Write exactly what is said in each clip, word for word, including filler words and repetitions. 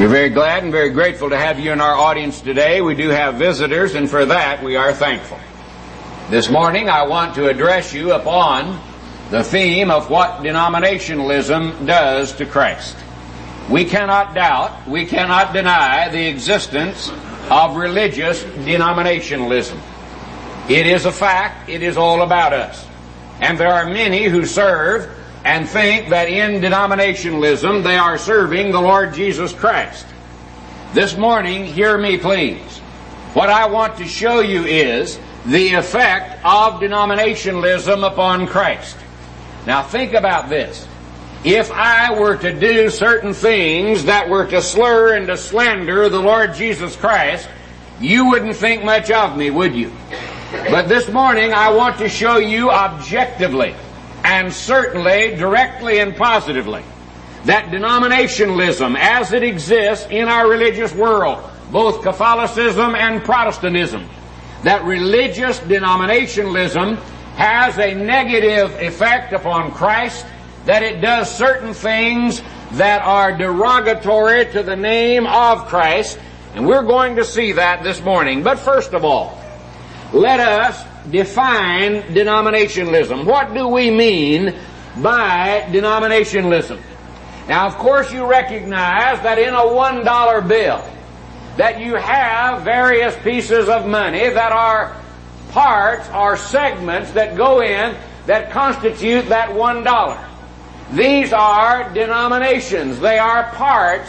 We're very glad and very grateful to have you in our audience today. We do have visitors, and for that we are thankful. This morning I want to address you upon the theme of what denominationalism does to Christ. We cannot doubt, we cannot deny the existence of religious denominationalism. It is a fact, it is all about us. And there are many who serve and think that in denominationalism they are serving the Lord Jesus Christ. This morning, hear me please. What I want to show you is the effect of denominationalism upon Christ. Now think about this. If I were to do certain things that were to slur and to slander the Lord Jesus Christ, you wouldn't think much of me, would you? But this morning I want to show you objectively and certainly directly and positively that denominationalism as it exists in our religious world, both Catholicism and Protestantism, that religious denominationalism has a negative effect upon Christ, that it does certain things that are derogatory to the name of Christ, and we're going to see that this morning. But first of all, let us define denominationalism. What do we mean by denominationalism? Now, of course, you recognize that in a one dollar bill that you have various pieces of money that are parts or segments that go in that constitute that one dollar. These are denominations. They are parts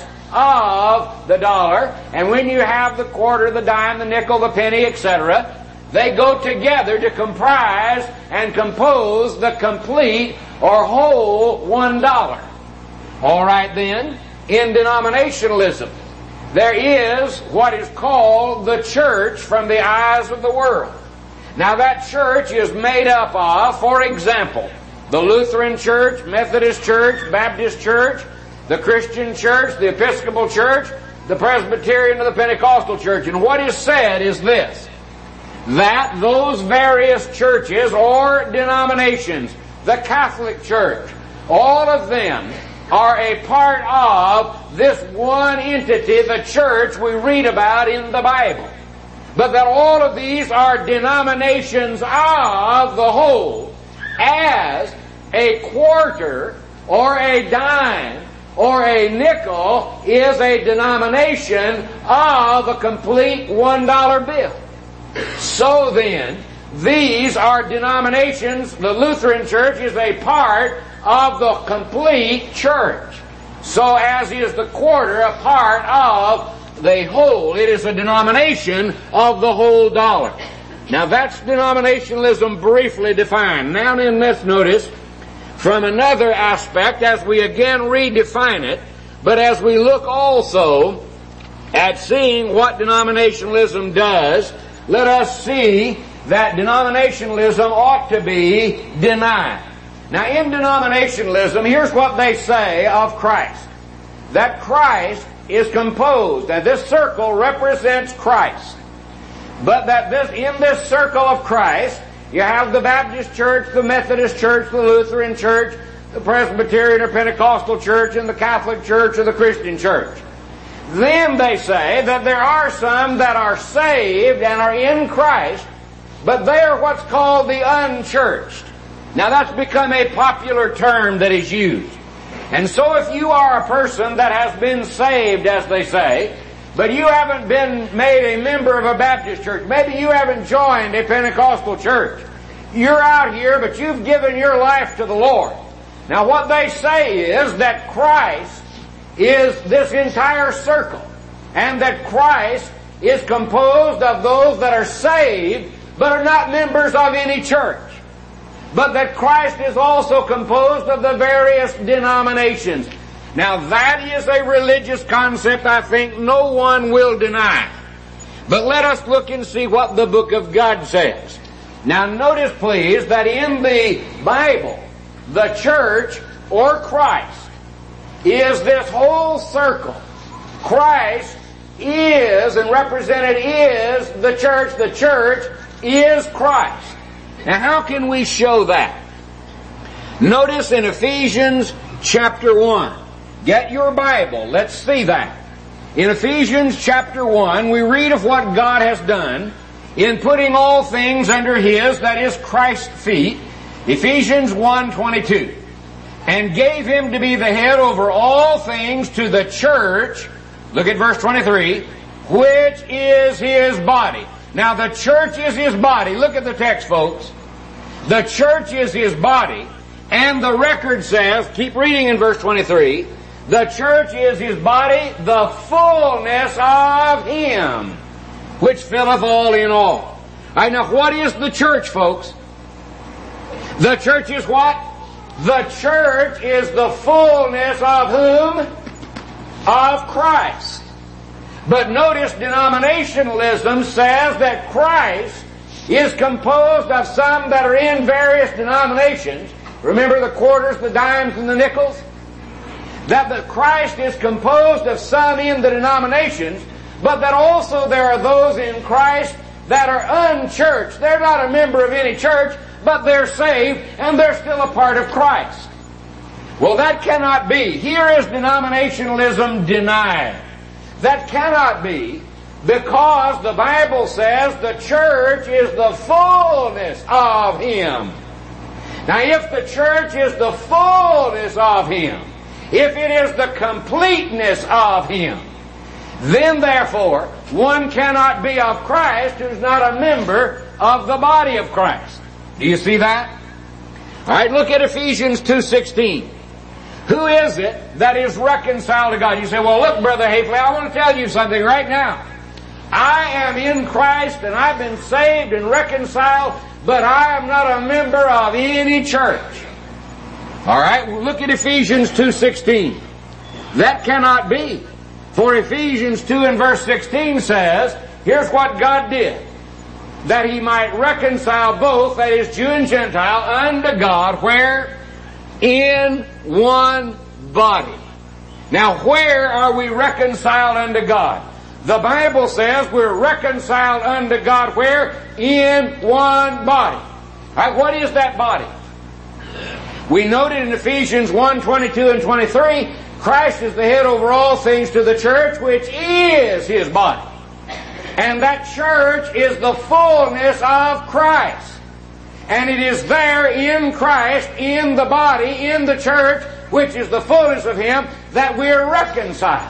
of the dollar. And when you have the quarter, the dime, the nickel, the penny, et cetera, they go together to comprise and compose the complete or whole one dollar. All right then, in denominationalism, there is what is called the church from the eyes of the world. Now that church is made up of, for example, the Lutheran Church, Methodist Church, Baptist Church, the Christian Church, the Episcopal Church, the Presbyterian, or the Pentecostal Church. And what is said is this, that those various churches or denominations, the Catholic Church, all of them are a part of this one entity, the church we read about in the Bible. But that all of these are denominations of the whole, as a quarter or a dime or a nickel is a denomination of a complete one dollar bill. So then, these are denominations. The Lutheran Church is a part of the complete church. So as is the quarter a part of the whole. It is a denomination of the whole dollar. Now that's denominationalism briefly defined. Now then, let's notice from another aspect as we again redefine it, but as we look also at seeing what denominationalism does, let us see that denominationalism ought to be denied. Now in denominationalism, here's what they say of Christ. That Christ is composed, and this circle represents Christ. But that this, in this circle of Christ, you have the Baptist Church, the Methodist Church, the Lutheran Church, the Presbyterian or Pentecostal Church, and the Catholic Church or the Christian Church. Then they say that there are some that are saved and are in Christ, but they are what's called the unchurched. Now that's become a popular term that is used. And so if you are a person that has been saved, as they say, but you haven't been made a member of a Baptist church, maybe you haven't joined a Pentecostal church, you're out here, but you've given your life to the Lord. Now what they say is that Christ is this entire circle, and that Christ is composed of those that are saved, but are not members of any church. But that Christ is also composed of the various denominations. Now that is a religious concept I think no one will deny. But let us look and see what the book of God says. Now notice please that in the Bible, the church or Christ is this whole circle. Christ is and represented is the church. The church is Christ. Now how can we show that? Notice in Ephesians chapter one. Get your Bible. Let's see that. In Ephesians chapter one, we read of what God has done in putting all things under His, that is Christ's feet, Ephesians one twenty-two, and gave Him to be the head over all things to the church, look at verse twenty-three, which is His body. Now the church is His body. Look at the text, folks. The church is His body, and the record says, keep reading in verse twenty-three, the church is His body, the fullness of Him, which filleth all in all. All right, now what is the church, folks? The church is what? The church is the fullness of whom? Of Christ. But notice denominationalism says that Christ is composed of some that are in various denominations. Remember the quarters, the dimes, and the nickels? That the Christ is composed of some in the denominations, but that also there are those in Christ that are unchurched. They're not a member of any church, but they're saved, and they're still a part of Christ. Well, that cannot be. Here is denominationalism denied. That cannot be, because the Bible says the church is the fullness of Him. Now, if the church is the fullness of Him, if it is the completeness of Him, then therefore one cannot be of Christ who's not a member of the body of Christ. Do you see that? All right, look at Ephesians two sixteen. Who is it that is reconciled to God? You say, well, look, Brother Hafley, I want to tell you something right now. I am in Christ and I've been saved and reconciled, but I am not a member of any church. All right, well, look at Ephesians two sixteen. That cannot be. For Ephesians two and verse sixteen says, here's what God did. That He might reconcile both, that is Jew and Gentile, unto God, where? In one body. Now, where are we reconciled unto God? The Bible says we're reconciled unto God where? In one body. All right, what is that body? We noted in Ephesians one twenty-two and twenty-three, Christ is the head over all things to the church, which is His body. And that church is the fullness of Christ. And it is there in Christ, in the body, in the church, which is the fullness of Him, that we're reconciled.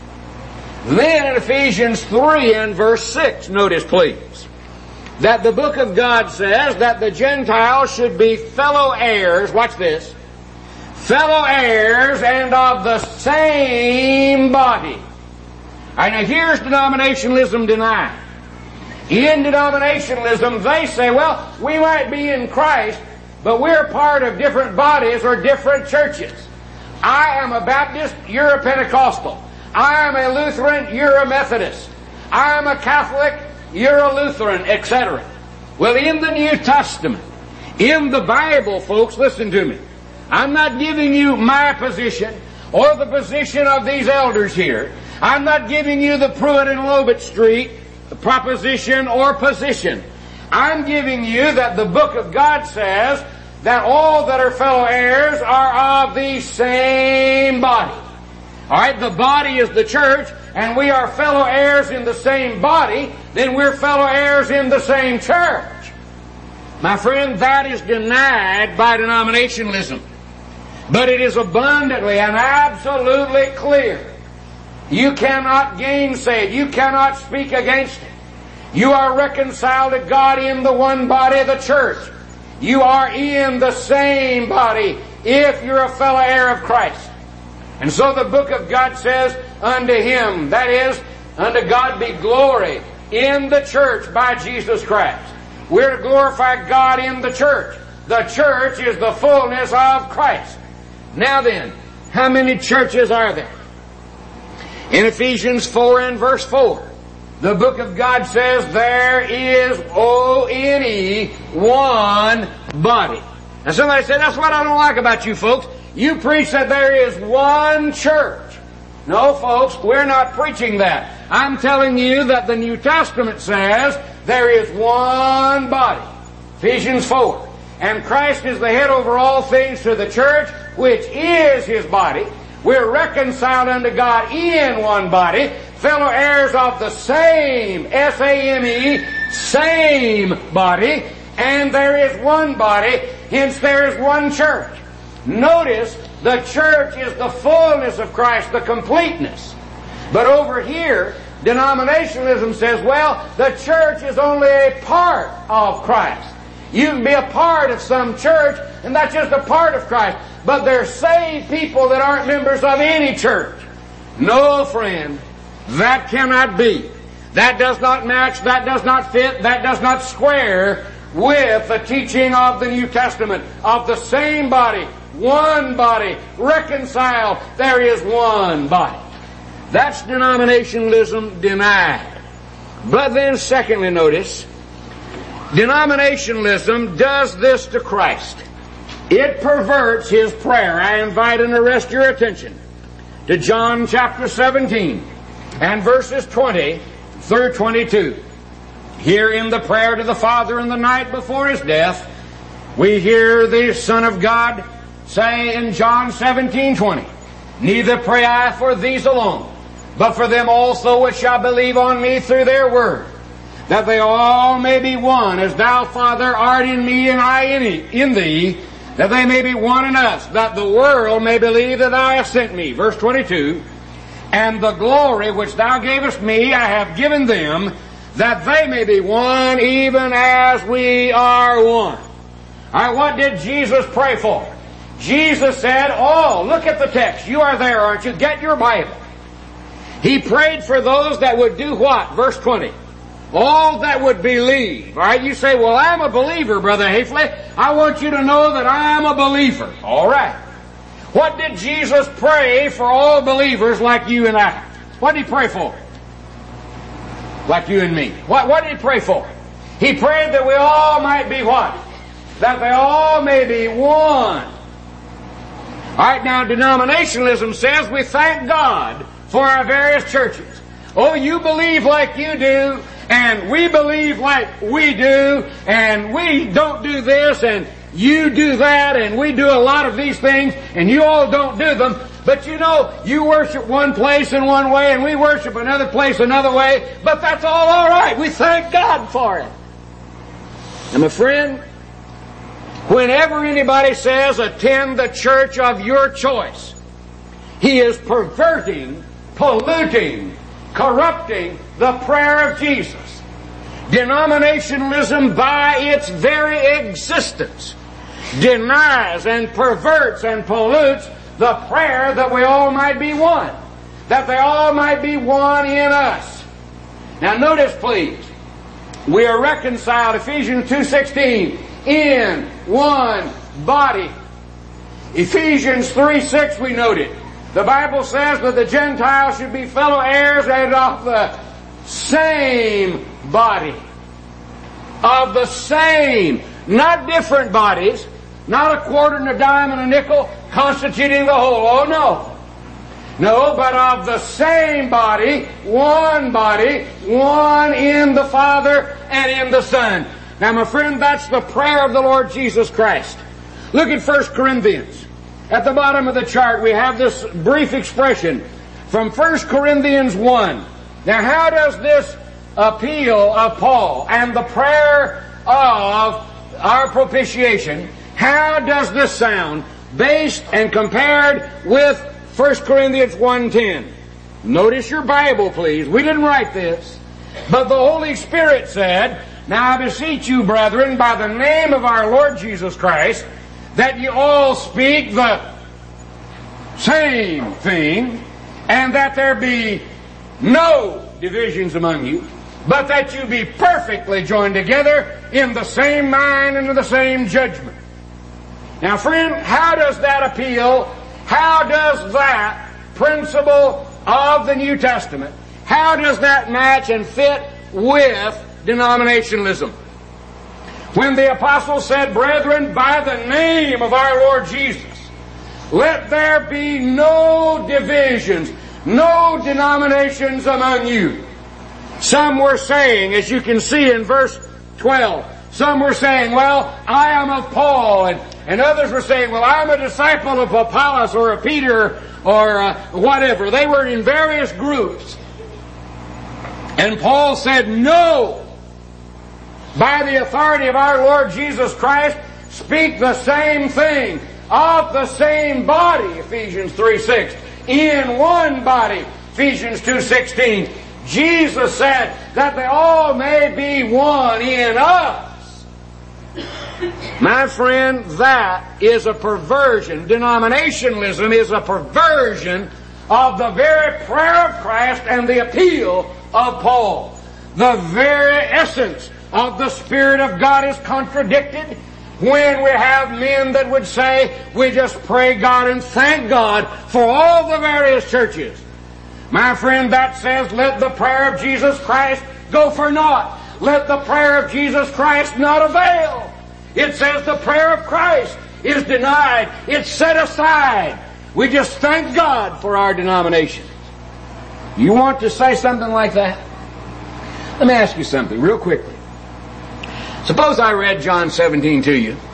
Then in Ephesians three and verse six, notice please, that the book of God says that the Gentiles should be fellow heirs, watch this, fellow heirs and of the same body. All right, now here's denominationalism denied. In denominationalism, they say, well, we might be in Christ, but we're part of different bodies or different churches. I am a Baptist, you're a Pentecostal. I am a Lutheran, you're a Methodist. I am a Catholic, you're a Lutheran, et cetera. Well, in the New Testament, in the Bible, folks, listen to me. I'm not giving you my position or the position of these elders here. I'm not giving you the Pruitt and Lobet Street proposition or position. I'm giving you that the book of God says that all that are fellow heirs are of the same body. All right, the body is the church, and we are fellow heirs in the same body, then we're fellow heirs in the same church. My friend, that is denied by denominationalism. But it is abundantly and absolutely clear. You cannot gainsay it. You cannot speak against it. You are reconciled to God in the one body, the church. You are in the same body if you're a fellow heir of Christ. And so the book of God says, unto Him, that is, unto God be glory in the church by Jesus Christ. We're to glorify God in the church. The church is the fullness of Christ. Now then, how many churches are there? In Ephesians four and verse four, the book of God says there is O N E, one body. Now somebody said, that's what I don't like about you folks. You preach that there is one church. No, folks, we're not preaching that. I'm telling you that the New Testament says there is one body. Ephesians four. And Christ is the head over all things to the church, which is His body. We're reconciled unto God in one body fellow heirs of the same, S A M E, same body, and there is one body, hence there is one church. Notice, the church is the fullness of Christ, the completeness. But over here, denominationalism says, well, the church is only a part of Christ. You can be a part of some church, and that's just a part of Christ. But there's saved people that aren't members of any church. No, friend, that cannot be. That does not match, that does not fit, that does not square with the teaching of the New Testament, of the same body, one body, reconciled, there is one body. That's denominationalism denied. But then secondly, notice, denominationalism does this to Christ. It perverts His prayer. I invite and arrest your attention to John chapter seventeen and verses twenty through twenty-two. Here in the prayer to the Father in the night before His death, we hear the Son of God say in John seventeen twenty, "Neither pray I for these alone, but for them also which shall believe on me through their word, that they all may be one, as thou, Father, art in me and I in thee, that they may be one in us, that the world may believe that thou hast sent me." Verse twenty-two, "And the glory which thou gavest me I have given them, that they may be one, even as we are one." All right, what did Jesus pray for? Jesus said, oh, look at the text. You are there, aren't you? Get your Bible. He prayed for those that would do what? Verse twenty. All that would believe. All right, you say, well, I'm a believer, Brother Hafley. I want you to know that I'm a believer. All right. What did Jesus pray for all believers like you and I? What did He pray for? Like you and me. What, what did He pray for? He prayed that we all might be what? That they all may be one. All right, now denominationalism says we thank God for our various churches. Oh, you believe like you do, and we believe like we do, and we don't do this, and you do that, and we do a lot of these things, and you all don't do them. But you know, you worship one place in one way, and we worship another place another way, but that's all all right. We thank God for it. And my friend, whenever anybody says attend the church of your choice, he is perverting, polluting, corrupting the prayer of Jesus. Denominationalism, by its very existence, denies and perverts and pollutes the prayer that we all might be one, that they all might be one in us. Now notice, please, we are reconciled, Ephesians two sixteen, in one body. Ephesians three six, we noted. The Bible says that the Gentiles should be fellow heirs and of the same body. Of the same, not different bodies, not a quarter and a dime and a nickel constituting the whole. Oh no. No, but of the same body, one body, one in the Father and in the Son. Now my friend, that's the prayer of the Lord Jesus Christ. Look at First Corinthians. At the bottom of the chart we have this brief expression from First Corinthians one. Now how does this appeal of Paul and the prayer of our propitiation, how does this sound based and compared with First Corinthians one ten? Notice your Bible, please. We didn't write this. But the Holy Spirit said, "Now I beseech you, brethren, by the name of our Lord Jesus Christ, that you all speak the same thing, and that there be no divisions among you, but that you be perfectly joined together in the same mind and in the same judgment." Now friend, how does that appeal? How does that principle of the New Testament, how does that match and fit with denominationalism? When the apostle said, "Brethren, by the name of our Lord Jesus, let there be no divisions, no denominations among you." Some were saying, as you can see in verse twelve, some were saying, well, I am of Paul, and, and others were saying, well, I'm a disciple of Apollos or a Peter or uh, whatever. They were in various groups. And Paul said, no, by the authority of our Lord Jesus Christ, speak the same thing of the same body, Ephesians three six, in one body, Ephesians two sixteen. Jesus said that they all may be one in us. My friend, that is a perversion. Denominationalism is a perversion of the very prayer of Christ and the appeal of Paul. The very essence of the Spirit of God is contradicted when we have men that would say, we just pray God and thank God for all the various churches. My friend, that says, let the prayer of Jesus Christ go for naught. Let the prayer of Jesus Christ not avail. It says the prayer of Christ is denied. It's set aside. We just thank God for our denomination. You want to say something like that? Let me ask you something real quickly. Suppose I read John seventeen to you.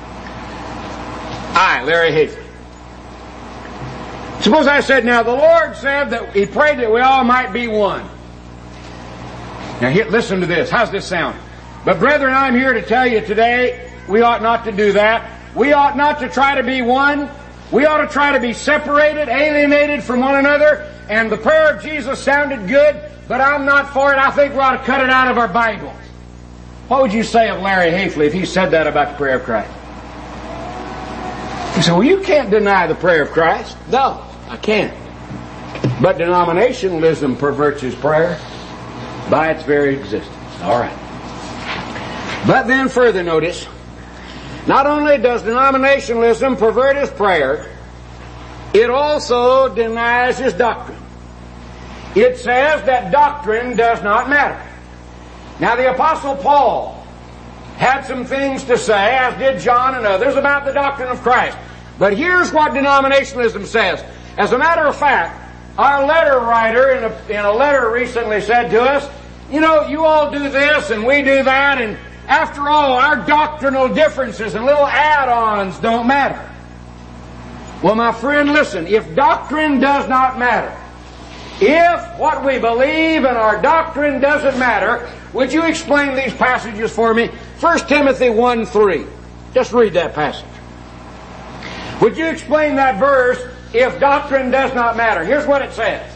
I, Larry Hafley. Suppose I said, now the Lord said that He prayed that we all might be one. Now here, listen to this. How's this sound? But brethren, I'm here to tell you today, we ought not to do that. We ought not to try to be one. We ought to try to be separated, alienated from one another. And the prayer of Jesus sounded good, but I'm not for it. I think we ought to cut it out of our Bible. What would you say of Larry Hafley if he said that about the prayer of Christ? You say, well, you can't deny the prayer of Christ. No, I can't. But denominationalism perverts His prayer by its very existence. All right. But then further notice, not only does denominationalism pervert His prayer, it also denies His doctrine. It says that doctrine does not matter. Now the Apostle Paul had some things to say, as did John and others, about the doctrine of Christ. But here's what denominationalism says. As a matter of fact, our letter writer in a, in a letter recently said to us, you know, you all do this and we do that, and after all, our doctrinal differences and little add-ons don't matter. Well, my friend, listen, if doctrine does not matter, if what we believe in our doctrine doesn't matter, would you explain these passages for me? First Timothy one three. Just read that passage. Would you explain that verse, if doctrine does not matter? Here's what it says.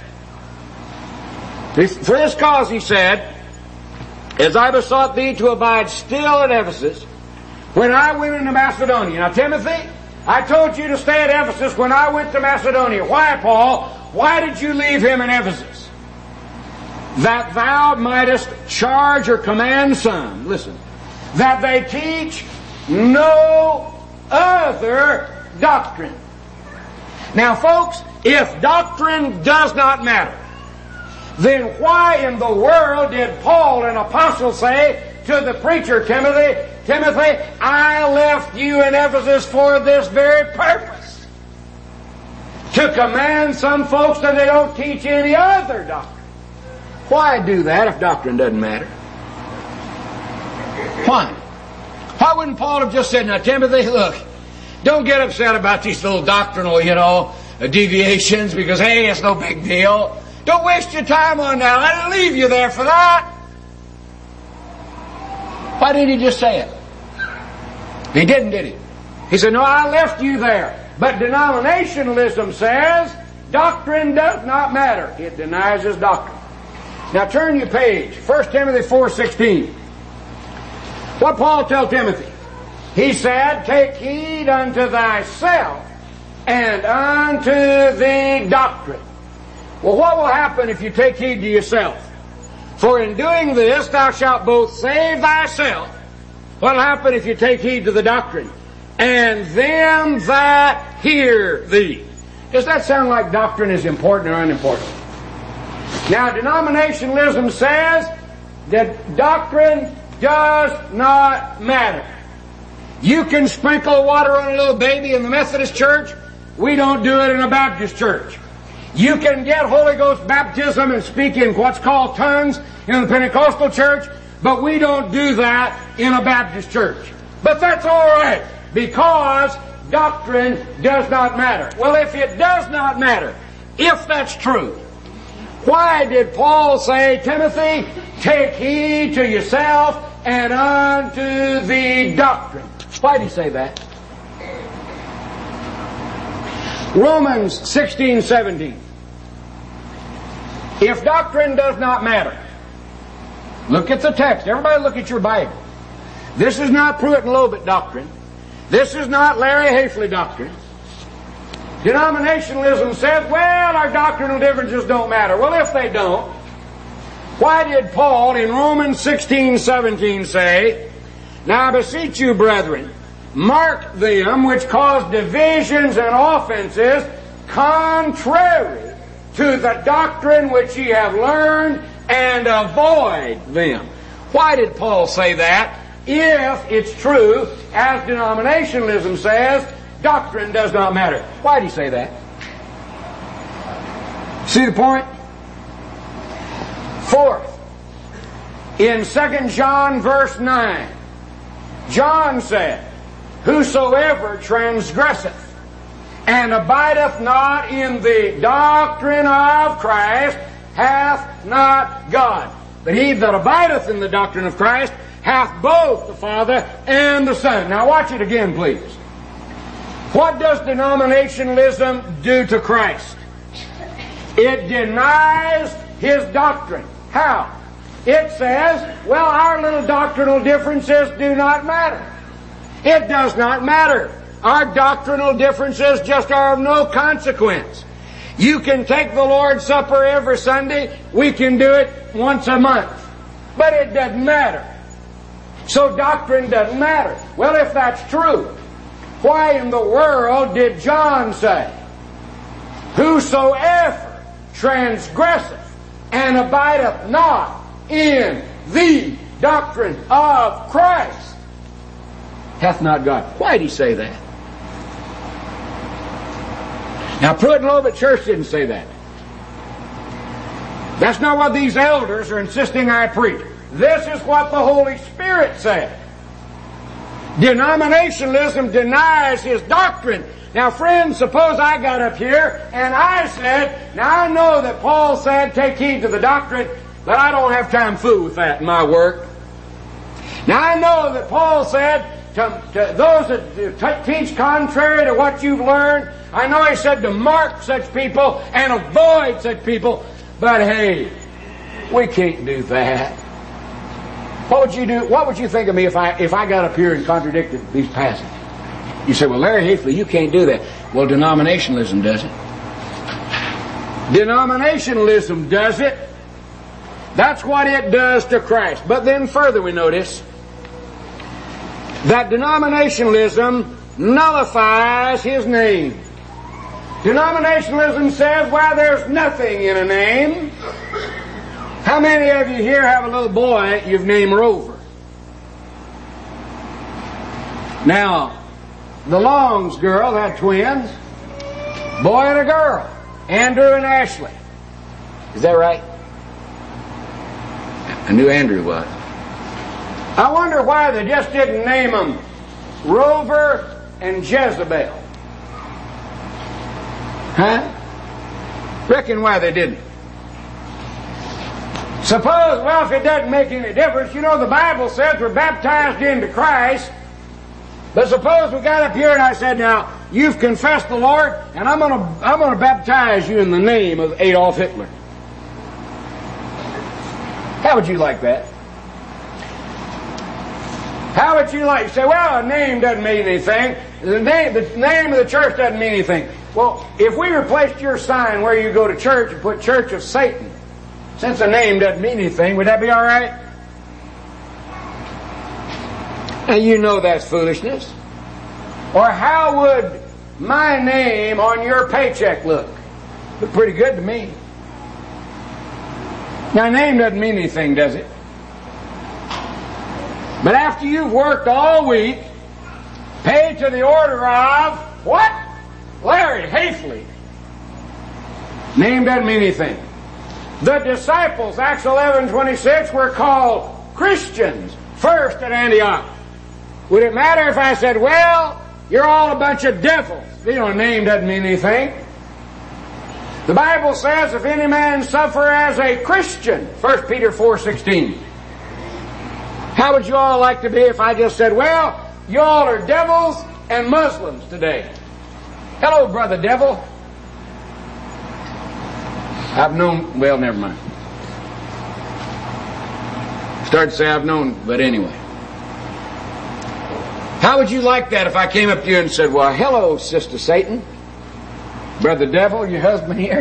For this cause, he said, as I besought thee to abide still at Ephesus, when I went into Macedonia. Now, Timothy, I told you to stay at Ephesus when I went to Macedonia. Why, Paul? Why did you leave him in Ephesus? That thou mightest charge or command some, listen, that they teach no other doctrine. Now, folks, if doctrine does not matter, then why in the world did Paul, an apostle, say to the preacher Timothy, Timothy, I left you in Ephesus for this very purpose, to command some folks that they don't teach any other doctrine. Why do that if doctrine doesn't matter? Why? Why wouldn't Paul have just said, now Timothy, look, don't get upset about these little doctrinal, you know, deviations, because hey, it's no big deal. Don't waste your time on that. I didn't leave you there for that. Why didn't he just say it? He didn't, did he? He said, no, I left you there. But denominationalism says doctrine does not matter. It denies His doctrine. Now turn your page. First Timothy four sixteen. What Paul tell Timothy? He said, take heed unto thyself and unto the doctrine. Well, what will happen if you take heed to yourself? For in doing this thou shalt both save thyself. What will happen if you take heed to the doctrine? And them that hear thee. Does that sound like doctrine is important or unimportant? Now, denominationalism says that doctrine does not matter. You can sprinkle water on a little baby in the Methodist church. We don't do it in a Baptist church. You can get Holy Ghost baptism and speak in what's called tongues in the Pentecostal church, but we don't do that in a Baptist church. But that's all right, because doctrine does not matter. Well, if it does not matter, if that's true, Why did Paul say, Timothy, take heed to yourself and unto the doctrine? Why did he say that? Romans sixteen seventeen. If doctrine does not matter, look at the text. Everybody look at your Bible. This is not Pruitt and Lobit doctrine. This is not Larry Hafley doctrine. Denominationalism says, well, our doctrinal differences don't matter. Well, if they don't, why did Paul in Romans sixteen seventeen say, now I beseech you, brethren, mark them which cause divisions and offenses contrary to the doctrine which ye have learned, and avoid them. Why did Paul say that? If it's true, as denominationalism says, doctrine does not matter. Why did he say that? See the point? Fourth, in Second John verse nine, John said, whosoever transgresseth and abideth not in the doctrine of Christ hath not God. But he that abideth in the doctrine of Christ hath both the Father and the Son. Now watch it again, please. What does denominationalism do to Christ? It denies His doctrine. How? It says, well, our little doctrinal differences do not matter. It does not matter. Our doctrinal differences just are of no consequence. You can take the Lord's Supper every Sunday. We can do it once a month. But it doesn't matter. So doctrine doesn't matter. Well, if that's true, why in the world did John say, whosoever transgresseth and abideth not in the doctrine of Christ hath not God? Why did he say that? Now, Pruitt and Lobit Church didn't say that. That's not what these elders are insisting I preach. This is what the Holy Spirit said. Denominationalism denies His doctrine. Now, friends, suppose I got up here and I said, now I know that Paul said take heed to the doctrine, but I don't have time to fool with that in my work. Now, I know that Paul said to, to those that t- teach contrary to what you've learned, I know he said to mark such people and avoid such people, but hey, we can't do that. What would you do? What would you think of me if I if I got up here and contradicted these passages? You say, well, Larry Hafley, you can't do that. Well, denominationalism does it. Denominationalism does it. That's what it does to Christ. But then further we notice that denominationalism nullifies His name. Denominationalism says, well, there's nothing in a name. How many of you here have a little boy you've named Rover? Now, the Longs girl had twins, boy and a girl, Andrew and Ashley. Is that right? I knew Andrew was. I wonder why they just didn't name them Rover and Jezebel. Huh? Reckon why they didn't. Suppose, well, if it doesn't make any difference, you know the Bible says we're baptized into Christ. But suppose we got up here and I said, now, you've confessed the Lord, and I'm gonna, I'm gonna baptize you in the name of Adolf Hitler. How would you like that? How would you like, you say, well, a name doesn't mean anything. The name, the name of the church doesn't mean anything. Well, if we replaced your sign where you go to church and put Church of Satan, since a name doesn't mean anything, would that be all right? And you know that's foolishness. Or how would my name on your paycheck look? Look pretty good to me. Now, name doesn't mean anything, does it? But after you've worked all week, paid to the order of, what? Larry Hafley. Name doesn't mean anything. The disciples, Acts eleven twenty-six, were called Christians first at Antioch. Would it matter if I said, well, you're all a bunch of devils? You know, a name doesn't mean anything. The Bible says, if any man suffer as a Christian, First Peter four sixteen. How would you all like to be if I just said, well, you all are devils and Muslims today? Hello, brother devil. I've known, well, never mind. Started to say I've known, but anyway. How would you like that if I came up to you and said, well, hello, Sister Satan, brother devil, your husband here?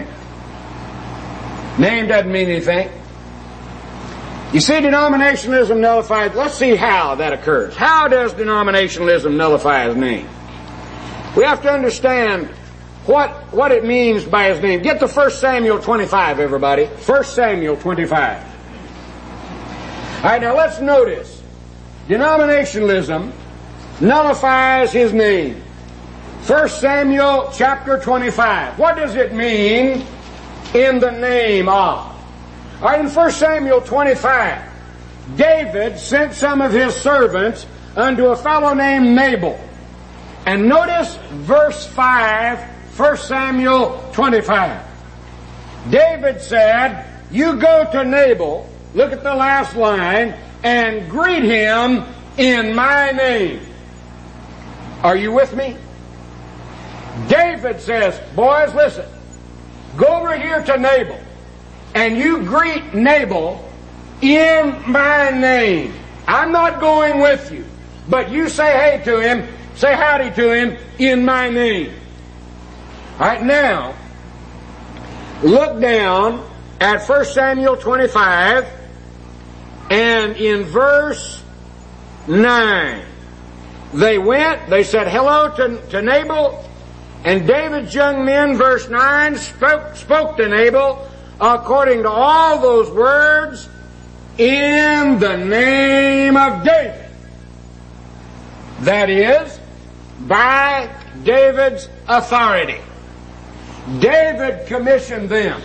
Name doesn't mean anything. You see, denominationalism nullifies. Let's see how that occurs. How does denominationalism nullify his name? We have to understand what, what it means by his name. Get to First Samuel twenty-five, everybody. First Samuel twenty-five. All right, now let's notice. Denominationalism nullifies his name. First Samuel chapter twenty-five. What does it mean in the name of? All right, in First Samuel twenty-five, David sent some of his servants unto a fellow named Nabal. And notice verse five, First Samuel twenty-five. David said, you go to Nabal, look at the last line, and greet him in my name. Are you with me? David says, boys, listen, go over here to Nabal, and you greet Nabal in my name. I'm not going with you, but you say hey to him, say howdy to him in my name. All right, now, look down at First Samuel twenty-five, and in verse nine, they went, they said hello to, to Nabal, and David's young men, verse nine, spoke, spoke to Nabal according to all those words in the name of David. That is, by David's authority. David commissioned them.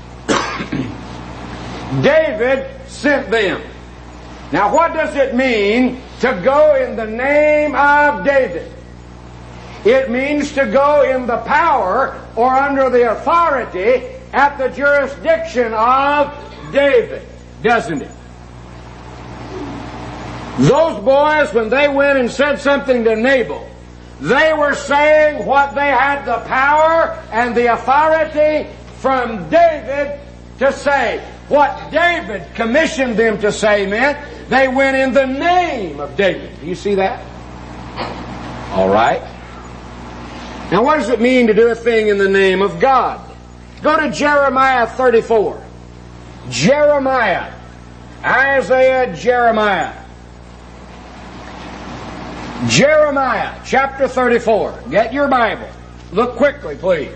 David sent them. Now what does it mean to go in the name of David? It means to go in the power or under the authority at the jurisdiction of David, doesn't it? Those boys, when they went and said something to Nabal, they were saying what they had the power and the authority from David to say. What David commissioned them to say meant they went in the name of David. Do you see that? All right. Now what does it mean to do a thing in the name of God? Go to Jeremiah thirty-four. Jeremiah. Isaiah, Jeremiah. Jeremiah chapter thirty-four. Get your Bible. Look quickly, please.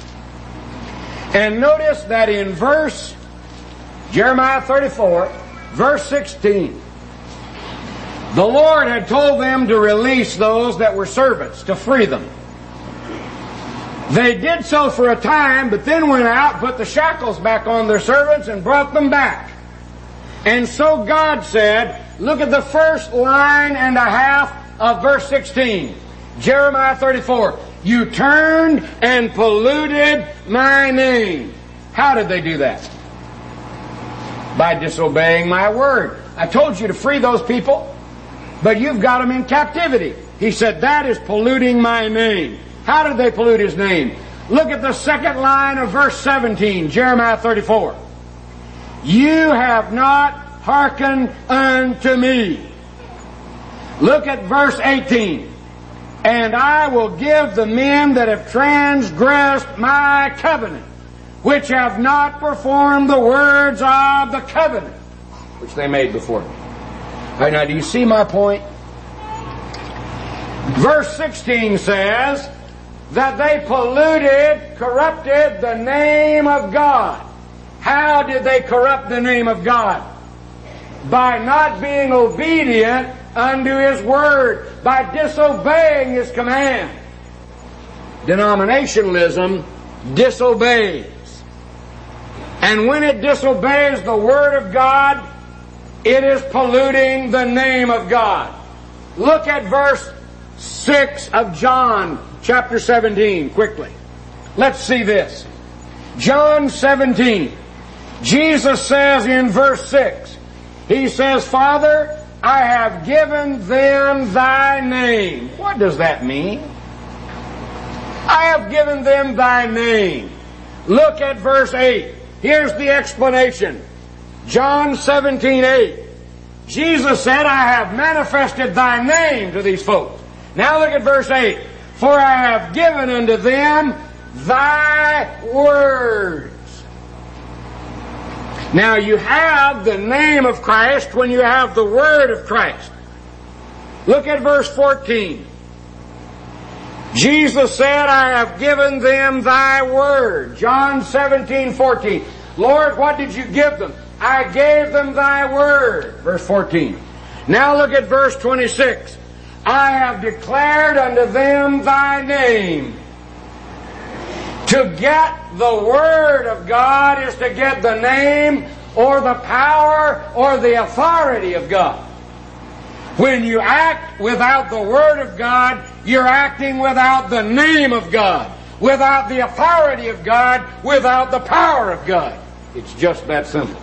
And notice that in verse Jeremiah thirty-four, verse sixteen, the Lord had told them to release those that were servants, to free them. They did so for a time, but then went out, put the shackles back on their servants, and brought them back. And so God said, look at the first line and a half of verse sixteen. Jeremiah thirty-four. You turned and polluted my name. How did they do that? By disobeying my word. I told you to free those people, but you've got them in captivity. He said, that is polluting my name. How did they pollute his name? Look at the second line of verse seventeen, Jeremiah thirty-four. You have not hearkened unto me. Look at verse eighteen. And I will give the men that have transgressed my covenant, which have not performed the words of the covenant, which they made before me. All right, now do you see my point? Verse sixteen says that they polluted, corrupted the name of God. How did they corrupt the name of God? By not being obedient unto His Word, by disobeying His command. Denominationalism disobeys. And when it disobeys the Word of God, it is polluting the name of God. Look at verse six of John chapter seventeen, quickly. Let's see this. John seventeen. Jesus says in verse six, He says, Father, I have given them thy name. What does that mean? I have given them thy name. Look at verse eight. Here's the explanation. John seventeen eight. Jesus said, I have manifested thy name to these folks. Now look at verse eight. For I have given unto them thy words. Now you have the name of Christ when you have the word of Christ. Look at verse fourteen. Jesus said, I have given them thy word. John seventeen fourteen. Lord, what did you give them? I gave them thy word. Verse fourteen. Now look at verse twenty-six. I have declared unto them thy name. To get the Word of God is to get the name or the power or the authority of God. When you act without the Word of God, you're acting without the name of God, without the authority of God, without the power of God. It's just that simple.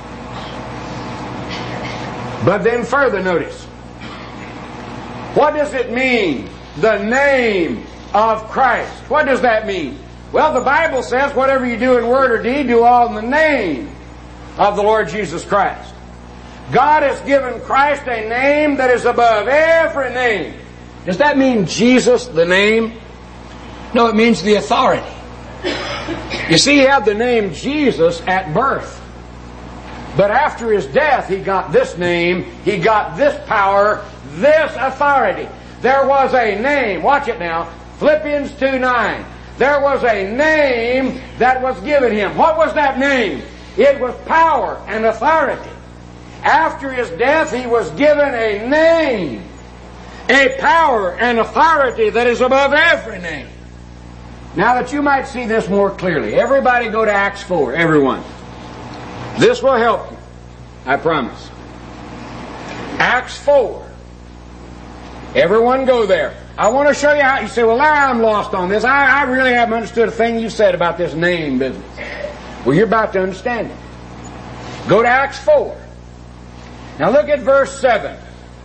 But then further notice, what does it mean? The name of Christ. What does that mean? Well, the Bible says whatever you do in word or deed, do all in the name of the Lord Jesus Christ. God has given Christ a name that is above every name. Does that mean Jesus, the name? No, it means the authority. You see, he had the name Jesus at birth. But after his death, he got this name, he got this power, this authority. There was a name, watch it now, Philippians two nine. There was a name that was given him. What was that name? It was power and authority. After his death, he was given a name, a power and authority that is above every name. Now that you might see this more clearly, everybody go to Acts four, everyone. This will help you, I promise. Acts four. Everyone go there. I want to show you how. You say, well, Larry, I'm lost on this. I, I really haven't understood a thing you said about this name business. Well, you're about to understand it. Go to Acts four. Now look at verse seven.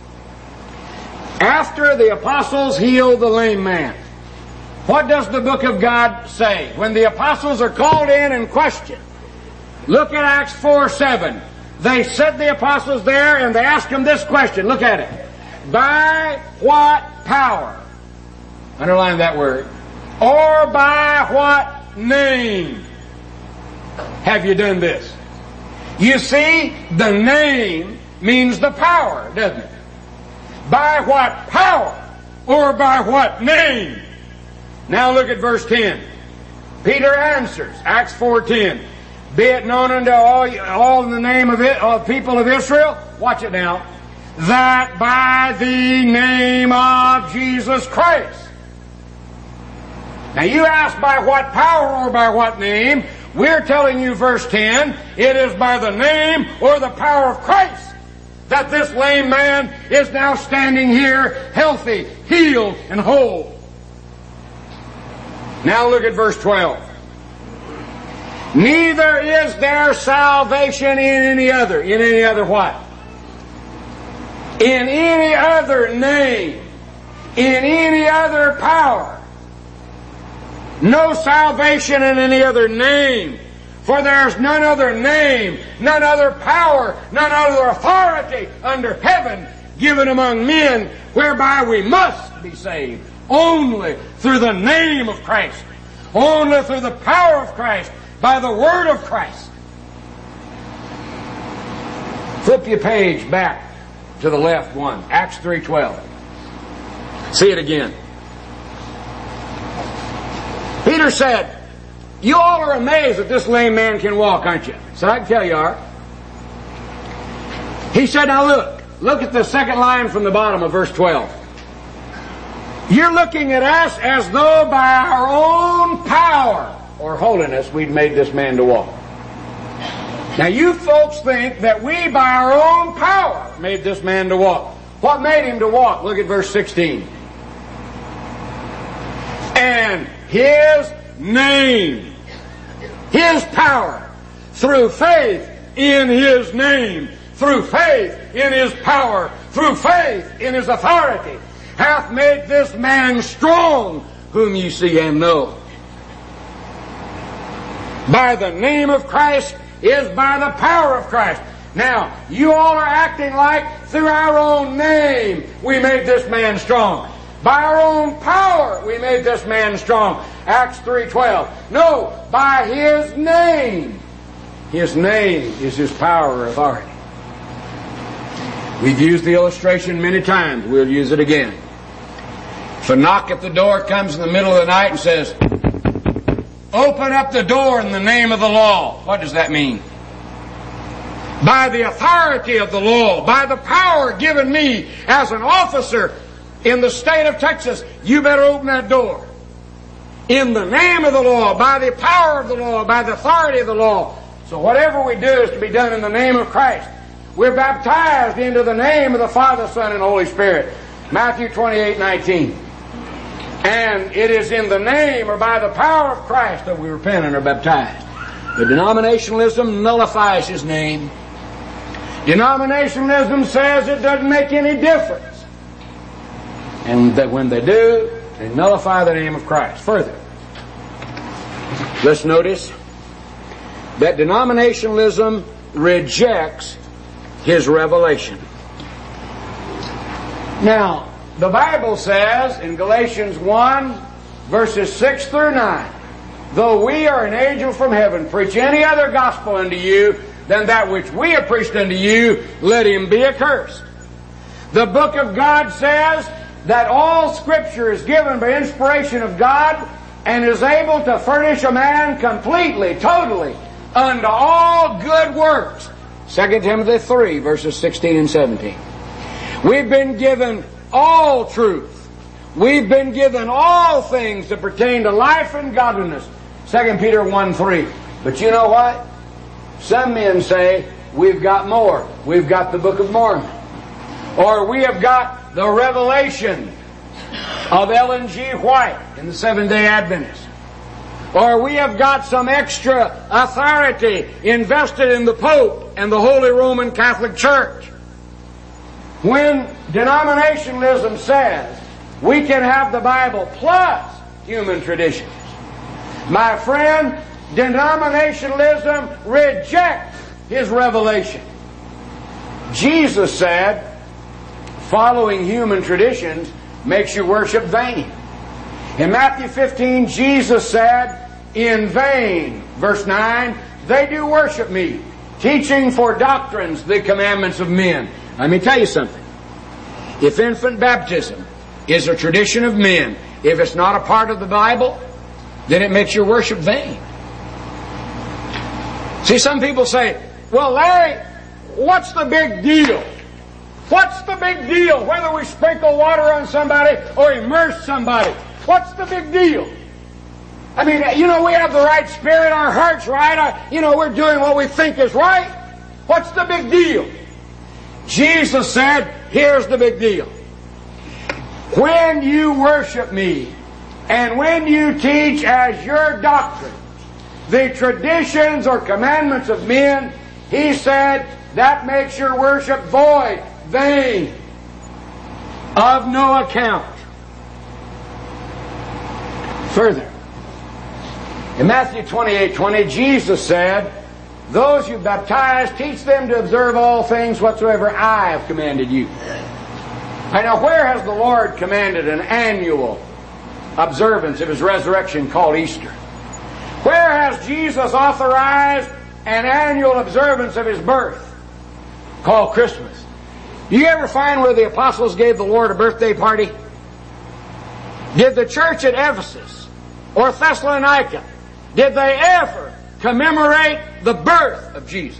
After the apostles healed the lame man, what does the book of God say? When the apostles are called in and questioned, look at Acts four seven. They set the apostles there and they asked them this question. Look at it. By what power? Underline that word. Or by what name have you done this? You see, the name means the power, doesn't it? By what power? Or by what name? Now look at verse ten. Peter answers, Acts four ten. Be it known unto all, all in the name of it, of people of Israel, watch it now, that by the name of Jesus Christ. Now you ask by what power or by what name. We're telling you, verse ten, it is by the name or the power of Christ that this lame man is now standing here healthy, healed, and whole. Now look at verse twelve. Neither is there salvation in any other. In any other what? In any other name. In any other power. No salvation in any other name. For there is none other name, none other power, none other authority under heaven given among men whereby we must be saved. Only through the name of Christ. Only through the power of Christ. By the word of Christ. Flip your page back to the left one. Acts three twelve. See it again. Peter said, you all are amazed that this lame man can walk, aren't you? So I can tell you are. He said, now look. Look at the second line from the bottom of verse twelve. You're looking at us as though by our own power or holiness we'd made this man to walk. Now you folks think that we by our own power made this man to walk. What made him to walk? Look at verse sixteen. And his name His power, through faith in His name, through faith in His power, through faith in His authority, hath made this man strong, whom ye see and know. By the name of Christ is by the power of Christ. Now, you all are acting like through our own name we made this man strong. By our own power we made this man strong. Acts three twelve. No, by His name. His name is His power or authority. We've used the illustration many times. We'll use it again. If a knock at the door comes in the middle of the night and says, "Open up the door in the name of the law," what does that mean? By the authority of the law, by the power given me as an officer in the state of Texas, you better open that door. In the name of the law, by the power of the law, by the authority of the law. So whatever we do is to be done in the name of Christ. We're baptized into the name of the Father, Son, and Holy Spirit. Matthew twenty-eight nineteen. And it is in the name or by the power of Christ that we repent and are baptized. The denominationalism nullifies His name. Denominationalism says it doesn't make any difference. And that when they do, they nullify the name of Christ. Further, let's notice that denominationalism rejects His revelation. Now, the Bible says in Galatians one, verses six through nine, "Though we or an angel from heaven preach any other gospel unto you than that which we have preached unto you, let him be accursed." The book of God says that all Scripture is given by inspiration of God and is able to furnish a man completely, totally, unto all good works. Second Timothy three, verses sixteen and seventeen. We've been given all truth. We've been given all things that pertain to life and godliness. Second Peter one three. But you know what? Some men say, we've got more. We've got the Book of Mormon. Or we have got the revelation of Ellen G. White in the Seventh-day Adventists. Or we have got some extra authority invested in the Pope and the Holy Roman Catholic Church. When denominationalism says we can have the Bible plus human traditions, my friend, denominationalism rejects His revelation. Jesus said, following human traditions makes you worship vain. In Matthew fifteen, Jesus said, in vain, verse nine, they do worship me, teaching for doctrines the commandments of men. Let me tell you something. If infant baptism is a tradition of men, if it's not a part of the Bible, then it makes your worship vain. See, some people say, well, Larry, what's the big deal? What's the big deal whether we sprinkle water on somebody or immerse somebody? What's the big deal? I mean, you know, we have the right spirit, our heart's right, our, you know, we're doing what we think is right. What's the big deal? Jesus said, here's the big deal. When you worship me and when you teach as your doctrine the traditions or commandments of men, He said, that makes your worship void, vain, of no account. Further, in Matthew twenty-eight twenty, Jesus said, those you baptize, teach them to observe all things whatsoever I have commanded you. And now, where has the Lord commanded an annual observance of His resurrection called Easter? Where has Jesus authorized an annual observance of His birth called Christmas? Do you ever find where the apostles gave the Lord a birthday party? Did the church at Ephesus or Thessalonica, did they ever commemorate the birth of Jesus?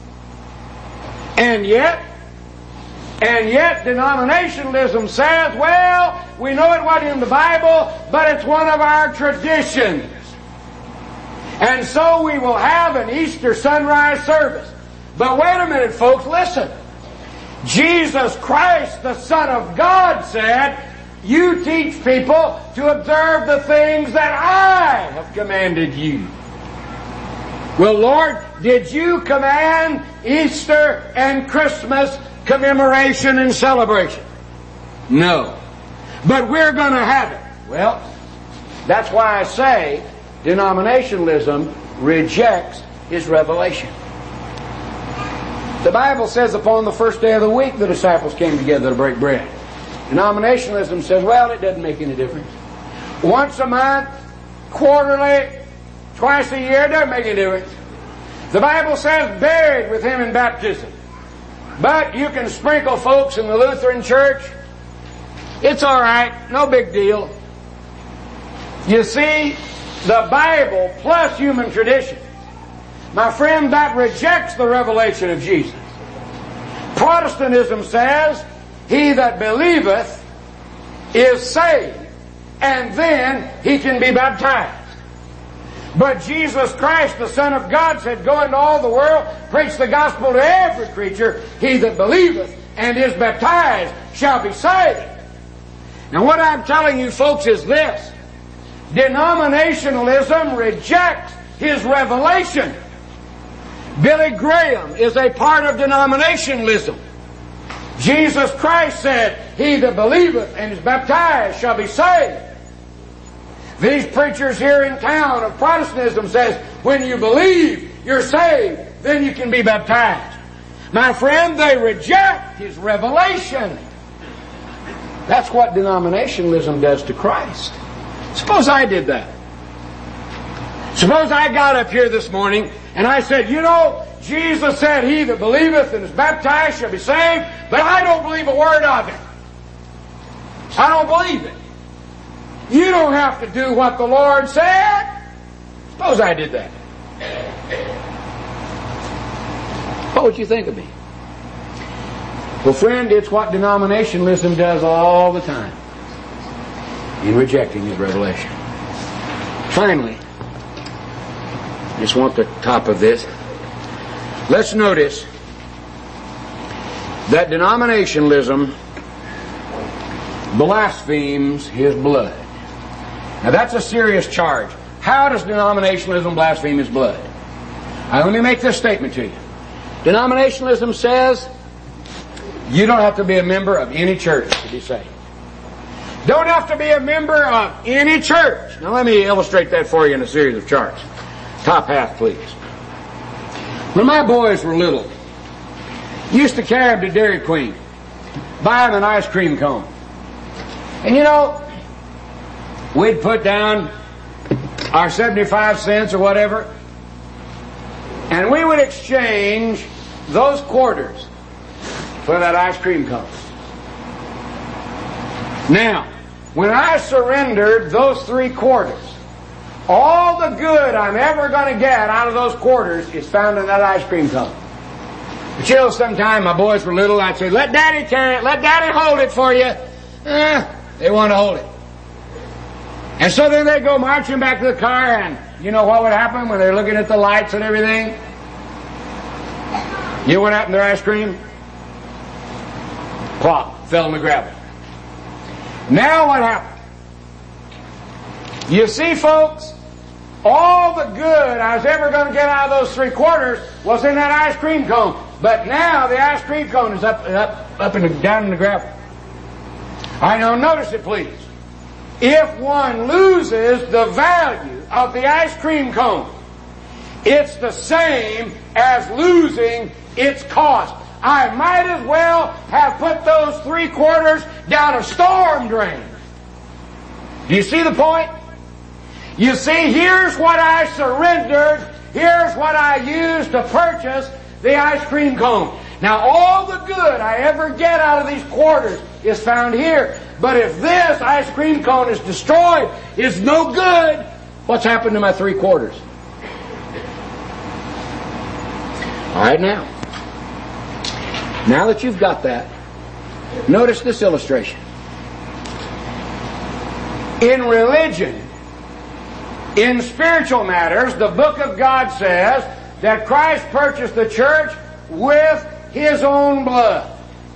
And yet, and yet denominationalism says, well, we know it wasn't in the Bible, but it's one of our traditions. And so we will have an Easter sunrise service. But wait a minute, folks, listen. Jesus Christ, the Son of God, said, you teach people to observe the things that I have commanded you. Well, Lord, did you command Easter and Christmas commemoration and celebration? No. But we're going to have it. Well, that's why I say denominationalism rejects His revelation. The Bible says upon the first day of the week the disciples came together to break bread. Denominationalism says, well, it doesn't make any difference. Once a month, quarterly, twice a year, doesn't make any difference. The Bible says buried with Him in baptism. But you can sprinkle folks in the Lutheran Church. It's all right, no big deal. You see, the Bible plus human tradition, my friend, that rejects the revelation of Jesus. Protestantism says, he that believeth is saved, and then he can be baptized. But Jesus Christ, the Son of God, said, go into all the world, preach the gospel to every creature. He that believeth and is baptized shall be saved. Now what I'm telling you folks is this. Denominationalism rejects His revelation. Billy Graham is a part of denominationalism. Jesus Christ said, he that believeth and is baptized shall be saved. These preachers here in town of Protestantism says, when you believe, you're saved, then you can be baptized. My friend, they reject His revelation. That's what denominationalism does to Christ. Suppose I did that. Suppose I got up here this morning and I said, you know, Jesus said, he that believeth and is baptized shall be saved, but I don't believe a word of it. I don't believe it. You don't have to do what the Lord said. Suppose I did that. What would you think of me? Well, friend, it's what denominationalism does all the time in rejecting His revelation. Finally, just want the top of this. Let's notice that denominationalism blasphemes His blood. Now that's a serious charge. How does denominationalism blaspheme His blood? Now, let me make this statement to you. Denominationalism says you don't have to be a member of any church to be saved. Don't have to be a member of any church. Now let me illustrate that for you in a series of charts. Top half, please. When my boys were little, used to carry them to Dairy Queen, buy them an ice cream cone. And you know, we'd put down our seventy-five cents or whatever, and we would exchange those quarters for that ice cream cone. Now, when I surrendered those three quarters, all the good I'm ever going to get out of those quarters is found in that ice cream cone. But you know, sometime my boys were little, I'd say, let Daddy carry it, let Daddy hold it for you. Eh, they want to hold it. And so then they'd go marching back to the car, and you know what would happen when they're looking at the lights and everything? You know what happened to their ice cream? Plop, fell in the gravel. Now what happened? You see, folks, all the good I was ever going to get out of those three quarters was in that ice cream cone. But now the ice cream cone is up, up, up in the, down in the gravel. All right, now notice it, please. If one loses the value of the ice cream cone, it's the same as losing its cost. I might as well have put those three quarters down a storm drain. Do you see the point? You see, here's what I surrendered. Here's what I used to purchase the ice cream cone. Now, all the good I ever get out of these quarters is found here. But if this ice cream cone is destroyed, it's no good, what's happened to my three quarters? All right, now. Now that you've got that, notice this illustration. In religion, in spiritual matters, the book of God says that Christ purchased the church with His own blood.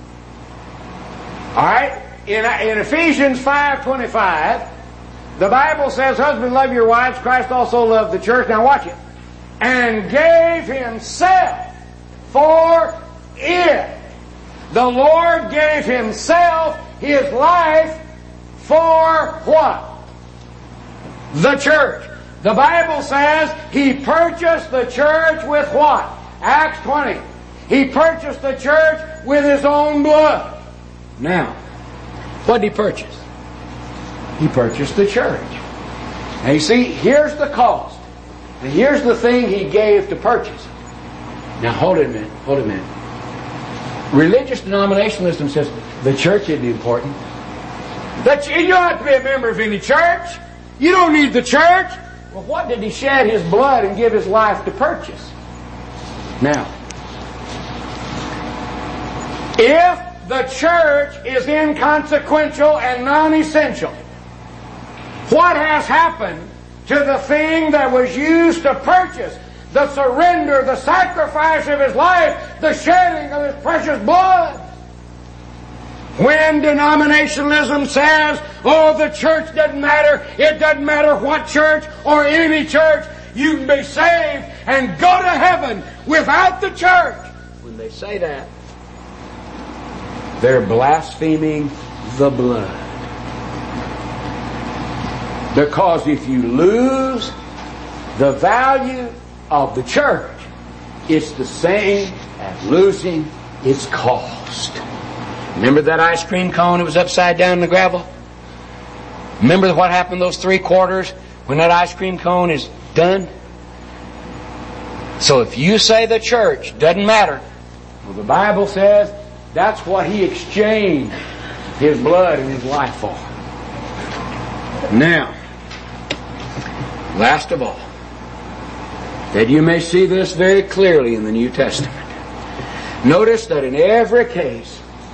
Alright? In, in Ephesians five twenty-five, the Bible says, husband, love your wives. Christ also loved the church. Now watch it. and gave Himself for it. The Lord gave Himself, His life, for what? The church. The Bible says He purchased the church with what? Acts twenty. He purchased the church with His own blood. Now, what did He purchase? He purchased the church. And you see, here's the cost. And here's the thing He gave to purchase it. Now, hold it a minute. Hold it a minute. Religious denominationalism says the church isn't important. That you don't have to be a member of any church. You don't need the church. Well, what did He shed His blood and give His life to purchase? Now, if the church is inconsequential and non-essential, what has happened to the thing that was used to purchase the surrender, the sacrifice of His life, the shedding of His precious blood? When denominationalism says, oh, the church doesn't matter, it doesn't matter what church or any church, you can be saved and go to heaven without the church. When they say that, they're blaspheming the blood. Because if you lose the value of the church, it's the same as losing its cost. Remember that ice cream cone that was upside down in the gravel? Remember what happened those three quarters when that ice cream cone is done? So if you say the church doesn't matter, well, the Bible says that's what He exchanged His blood and His life for. Now, last of all, that you may see this very clearly in the New Testament, notice that in every case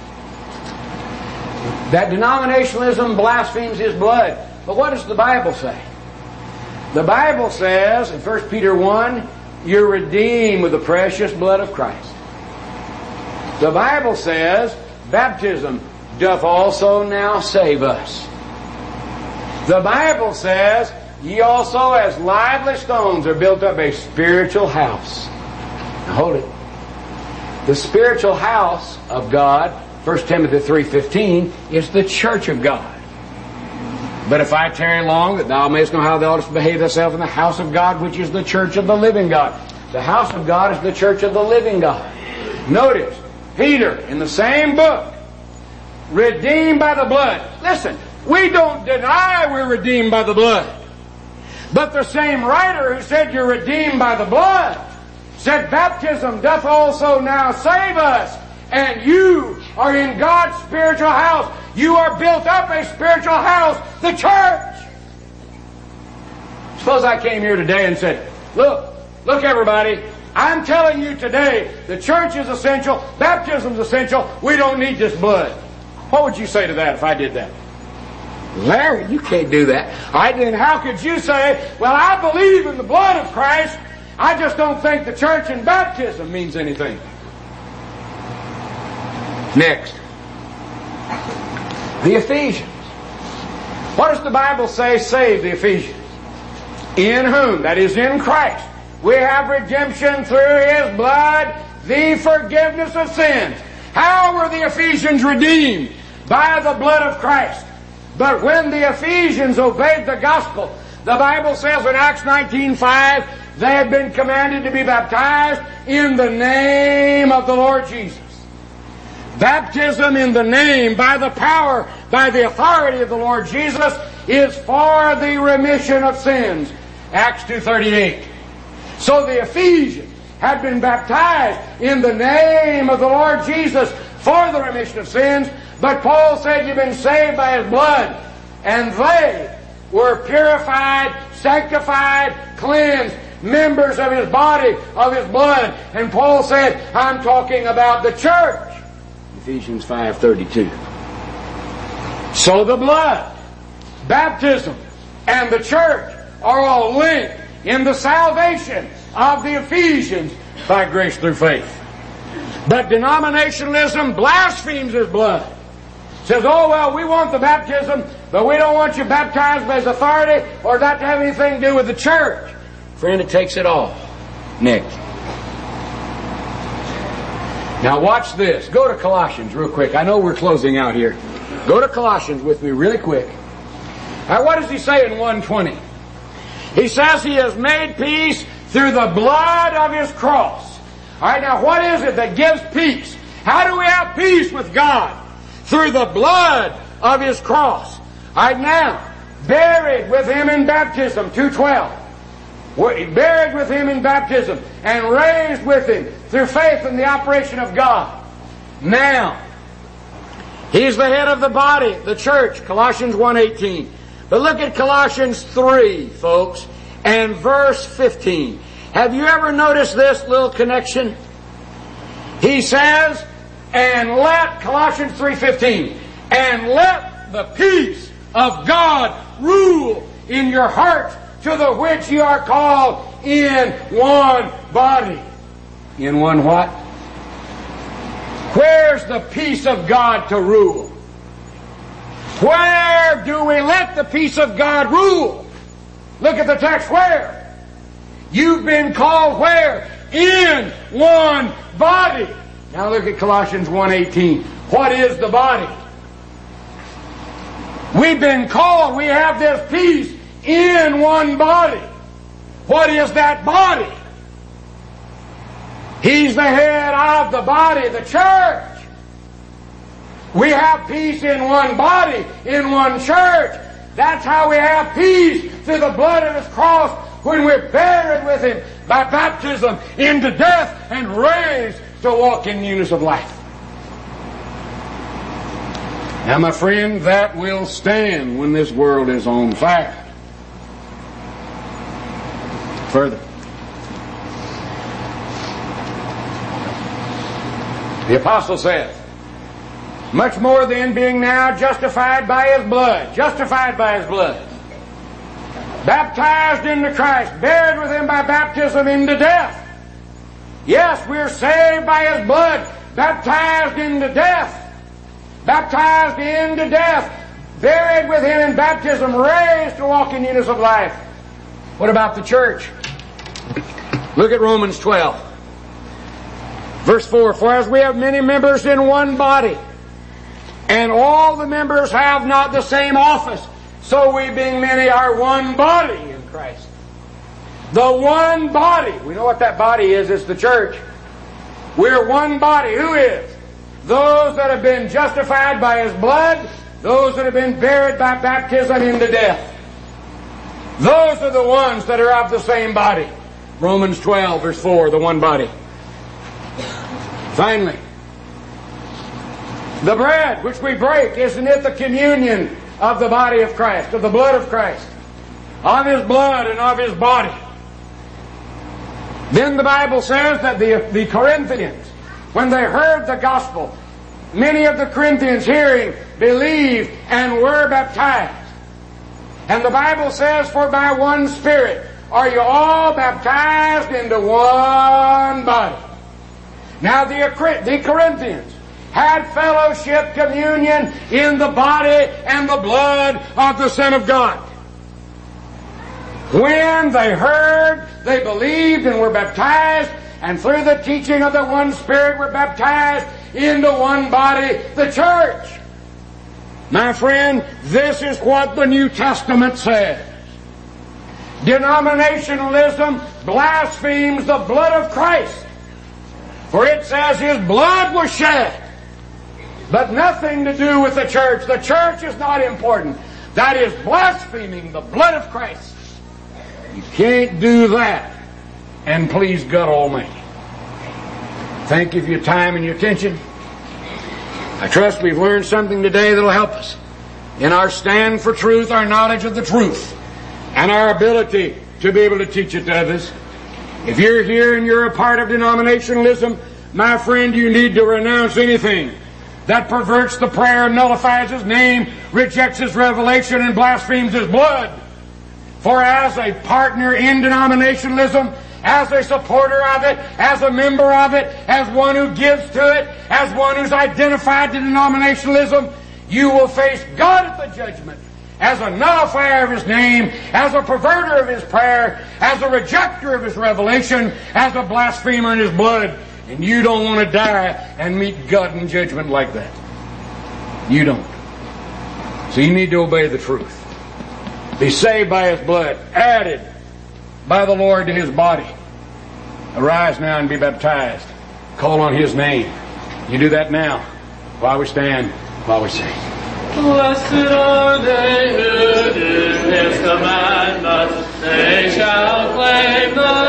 that denominationalism blasphemes His blood. But what does the Bible say? The Bible says in First Peter one, you're redeemed with the precious blood of Christ. The Bible says baptism doth also now save us. The Bible says ye also as lively stones are built up a spiritual house. Now hold it. The spiritual house of God, First Timothy three fifteen, is the church of God. But if I tarry long, that thou mayest know how thou oughtest to behave thyself in the house of God, which is the church of the living God. The house of God is the church of the living God. Notice, Peter, in the same book, redeemed by the blood. Listen, we don't deny we're redeemed by the blood. But the same writer who said you're redeemed by the blood said baptism doth also now save us. And you are in God's spiritual house. You are built up a spiritual house, the church. Suppose I came here today and said, look, look everybody, I'm telling you today the church is essential, baptism is essential, we don't need this blood. What would you say to that if I did that? Larry, you can't do that. All right, then how could you say, well, I believe in the blood of Christ, I just don't think the church and baptism means anything. Next, the Ephesians. What does the Bible say save the Ephesians? In whom, that is in Christ, we have redemption through His blood, the forgiveness of sins. How were the Ephesians redeemed? By the blood of Christ. But when the Ephesians obeyed the gospel, the Bible says in Acts nineteen five, they had been commanded to be baptized in the name of the Lord Jesus. Baptism in the name, by the power, by the authority of the Lord Jesus, is for the remission of sins. Acts two thirty-eight. So the Ephesians had been baptized in the name of the Lord Jesus for the remission of sins, but Paul said you've been saved by His blood. And they were purified, sanctified, cleansed, members of His body, of His blood. And Paul said, I'm talking about the church. Ephesians five thirty-two. So the blood, baptism, and the church are all linked in the salvation of the Ephesians by grace through faith. But denominationalism blasphemes His blood. Says, oh well, we want the baptism, but we don't want you baptized by His authority or that to have anything to do with the church. Friend, it takes it all. Next. Now watch this. Go to Colossians real quick. I know we're closing out here. Go to Colossians with me really quick. Now what does he say in one twenty? He says he has made peace through the blood of His cross. Alright, now what is it that gives peace? How do we have peace with God? Through the blood of His cross. Alright, now, buried with Him in baptism, two twelve. Buried with Him in baptism and raised with Him through faith in the operation of God. Now, He's the head of the body, the church, Colossians one eighteen. But look at Colossians three, folks, and verse fifteen. Have you ever noticed this little connection? He says, and let, Colossians three fifteen, and let the peace of God rule in your heart, to the which you are called in one body. In one what? Where's the peace of God to rule? Where do we let the peace of God rule? Look at the text. Where? You've been called where? In one body. Now look at Colossians one eighteen. What is the body? We've been called, we have this peace in one body. What is that body? He's the head of the body, the church. We have peace in one body, in one church. That's how we have peace through the blood of His cross when we're buried with Him by baptism into death and raised to walk in newness of life. Now, my friend, that will stand when this world is on fire. Further. The apostle says, much more than being now justified by His blood, justified by His blood, baptized into Christ, buried with Him by baptism into death. Yes, we're saved by His blood, baptized into death, baptized into death, buried with Him in baptism, raised to walk in newness of life. What about the church? Look at Romans twelve. Verse four, for as we have many members in one body, and all the members have not the same office, so we being many are one body in Christ. The one body. We know what that body is. It's the church. We're one body. Who is? Those that have been justified by His blood, those that have been buried by baptism into death. Those are the ones that are of the same body. Romans twelve, verse four, the one body. Finally, the bread which we break, isn't it the communion of the body of Christ, of the blood of Christ, of His blood and of His body? Then the Bible says that the, the Corinthians, when they heard the gospel, many of the Corinthians hearing, believed and were baptized. And the Bible says, for by one Spirit are you all baptized into one body. Now the, the Corinthians had fellowship, communion in the body and the blood of the Son of God. When they heard, they believed and were baptized, and through the teaching of the one Spirit were baptized into one body, the church. My friend, this is what the New Testament says. Denominationalism blasphemes the blood of Christ. For it says His blood was shed, but nothing to do with the church. The church is not important. That is blaspheming the blood of Christ. You can't do that and please God Almighty. Thank you for your time and your attention. I trust we've learned something today that'll help us in our stand for truth, our knowledge of the truth, and our ability to be able to teach it to others. If you're here and you're a part of denominationalism, my friend, you need to renounce anything that perverts the prayer, nullifies His name, rejects His revelation, and blasphemes His blood. For as a partner in denominationalism, as a supporter of it, as a member of it, as one who gives to it, as one who's identified to denominationalism, you will face God at the judgment as a nullifier of His name, as a perverter of His prayer, as a rejecter of His revelation, as a blasphemer in His blood. And you don't want to die and meet God in judgment like that. You don't. So you need to obey the truth. Be saved by His blood, added by the Lord to His body. Arise now and be baptized. Call on His name. You do that now while we stand, while we sing. Blessed are they who do His commandments. They shall claim the